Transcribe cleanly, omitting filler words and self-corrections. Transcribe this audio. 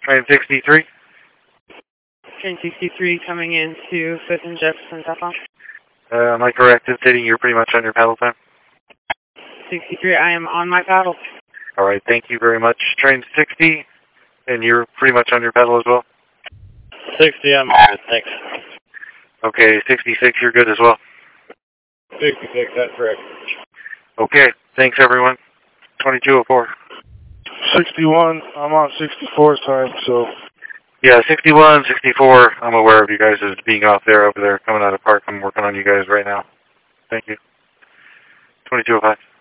Train 63. Train 63 coming into 5th and Jefferson, southbound. Am I correct in stating you're pretty much on your paddle time? 63, I am on my paddle. All right, thank you very much. Train 60, and you're pretty much on your paddle as well? 60, I'm good, thanks. Okay, 66, you're good as well? 66, that's correct. Okay, thanks everyone. 2204. 61, I'm on 64's time, so... Yeah, 61, 64, I'm aware of you guys as being off there, over there, coming out of park. I'm working on you guys right now. Thank you. 2205.